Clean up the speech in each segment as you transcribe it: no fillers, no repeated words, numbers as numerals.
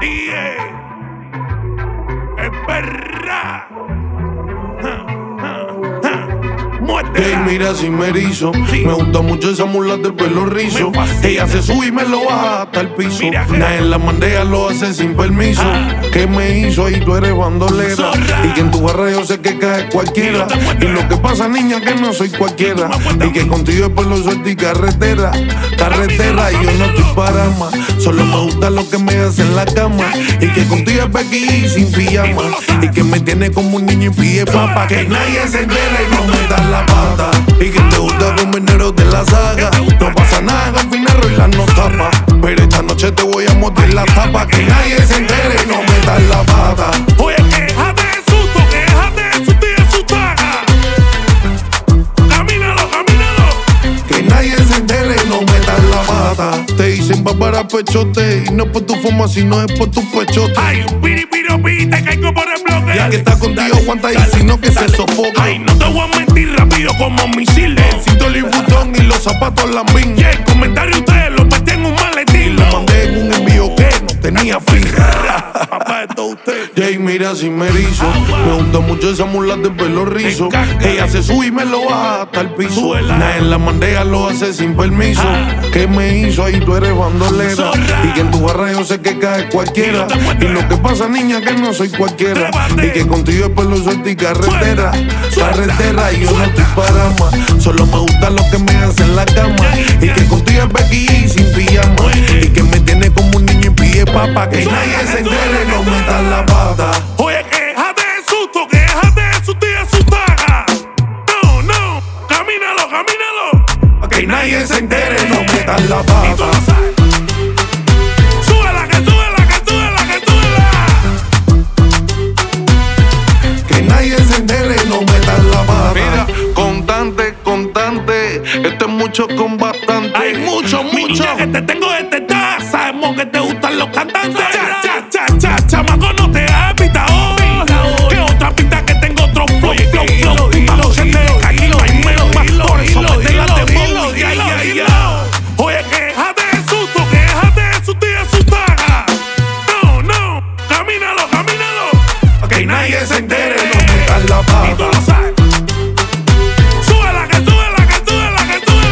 Es perra. Hey, mira si me erizo. Me gusta mucho esa mula del pelo rizo. Ella se sube y me lo baja hasta el piso. Nada en la mandea lo hace sin permiso. ¿Qué me hizo? Ahí tú eres bandolera. Y que en tu barra yo sé que cae cualquiera. Y lo que pasa, niña, que no soy cualquiera. Y que contigo es pelo suelto y carretera. Carretera, y yo no estoy para más. Solo me gusta lo que me hace en la cama. Y que contigo es Becky sin pijama. Y que me tiene como un niño y pide papa. Que nadie se entere y no me da la pata. Y que te gusta con veneno de la saga. No pasa nada, al final Royal no tapa. Pero esta noche te voy a morder la tapa. Que nadie se entere y no meta la pata. Oye, quéjate de susto, quéjate de susto y de su taga. Camínalo, camínalo. Que nadie se entere y no meta la pata. Te dicen va para pechote. Y no por tu forma, sino es por tu pechote. Ay, un piripiropi, te caigo por el bloque. Ya que está contigo, aguanta y si no que se sofoca. Ay, no te voy a mentir, rápido como misiles. El cinto Louis Vuitton y los zapatos Lambín. Y el comentario ustedes lo metí en un maletín. Lo mandé en un envío que no tenía fin. Papá de todo usted. Jay, mira si me erizo. Me gusta mucho esa mula de pelo rizo. Ella se sube y me lo baja hasta el piso. Nada en la mandea lo hace sin permiso. ¿Qué me hizo? Ahí tú eres bandolera. Y que en tu barra yo sé que cae cualquiera. Y lo que pasa, niña, que no soy cualquiera. Y que contigo es pelo suelto y carretera. Carretera, y yo no estoy para más. Solo me gusta lo que me hace en la cama. Y que contigo es Becky sin pijama. Y que me tiene como un niño y pide papa. Que nadie se entere y no meta la pata. Oye, quéjate de susto, quéjate de susto y de su taga. No, no, camínalo, camínalo. Que nadie se entere y no meta la Y tú pata. lo sabes. Súbela, que súbela, que súbela, que súbela. Que nadie se entere y no meta la pata. Mira, constante, constante. Esto es mucho con bastante. Hay mucho, mucho. Que te tengo desde ta. Sabemos que te gustan los cantantes. Cha, cha, cha, cha, chamaco, no te hagas pitador. Que otra pinta que tengo otro flow, flow, flow. Esta noche te caí, no hay menos más. Por eso me te la demo. Oye, quéjate de susto, quéjate de susto y de su taga. No, no, camínalo, camínalo. Que nadie se entere y no meta la Y tú pata. lo sabes. Súbela, que súbela, que súbela,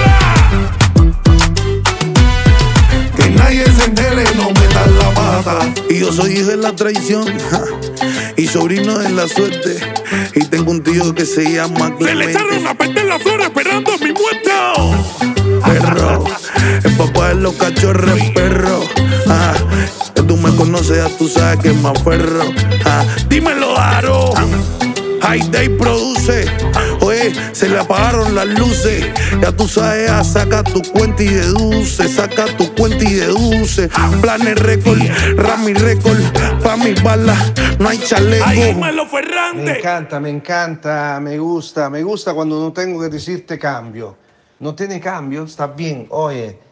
que súbela. Que nadie se entere y no meta la pata. Y yo soy hijo de la traición, ja, y sobrino de la suerte. Y tengo un tío que se llama Se le echaron Clemente. a perder las flores esperando mi muerte. Perro, el papá de los cachorros es perro. Ah, que tú me conoces, ya tú sabes que es más perro. Ah, Dímelo, Aro. High Day produce. Oye, se le apagaron las luces. Ya tú sabes, saca tu cuenta y deduce. Saca tu cuenta y deduce. Planes récord, Rami récord. Pa' mis balas no hay chaleco. Ahí dímelo, Ferrante. Me encanta, me gusta cuando no tengo que decirte cambio. No tiene cambio, está bien, oye.